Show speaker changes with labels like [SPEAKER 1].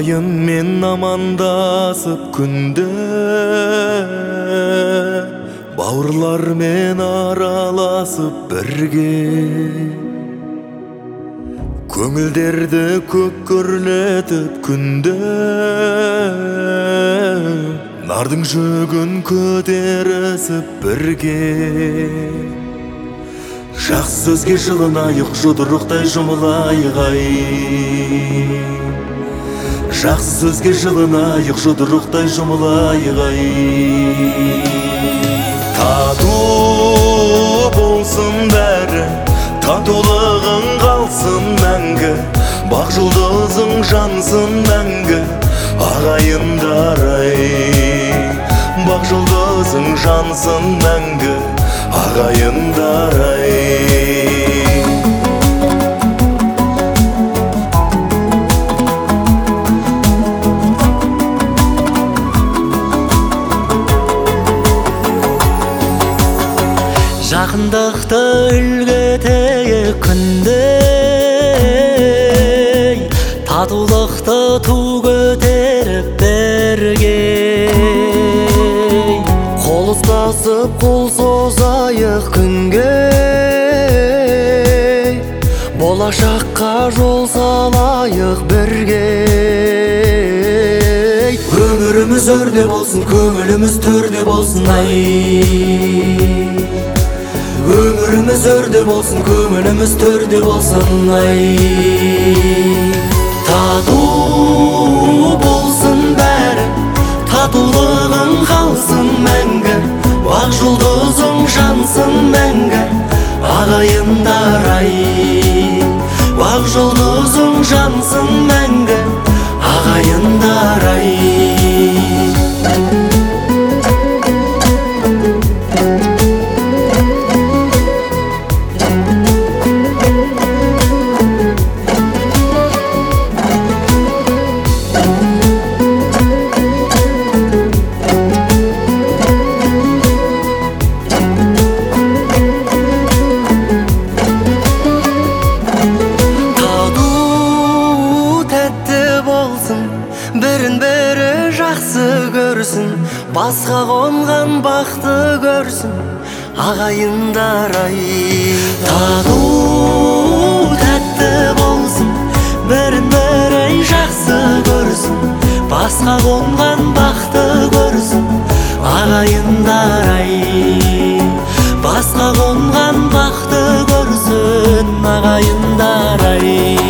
[SPEAKER 1] Ағайын мен амандасып күнде, бауырлар мен араласып бірге, көңілдерді көккөрлетіп күнде, нардың жүгін көтерісіп бірге. Жақсы сөзге жылынайық, жұдырықтай жұмылайық ай. Жақсы сөзге жылынайық, жұдырықтай жұмылайық ай. Тату болсын бәрі, татулығың қалсын мәңгі, бақ жұлдызың жансын мәңгі, ағайындар ай. Бақ жұлдызың жансын мәңгі, ағайындар ай.
[SPEAKER 2] Жақындықты үлгі етейік күнде, татулықты ту көтеріп бірге, қол ұстасып қол созайық күнге, болашаққа жол салайық бірге. Өміріміз өрде болсын, көңіліміз төрде болсын ай. Өміріміз өрде болсын, көңіліміз төрде болсын ай. Тату болсын бәрі, татулығың қалсын мәңгі, бақ жұлдызың жансын мәңгі, ағайындар ай. Бақ жұлдызың жансын мәңгі, ағайындар ай. Бірін-бірі жақсы көрсін, басқа қонған бақты көрсін, ағайындар ай. Тату тәтті болсын, бірін-бірі жақсы көрсін, басқа қонған бақты көрсін, ағайындар ай. Басқа қонған бақты көрсін, ағайындар ай.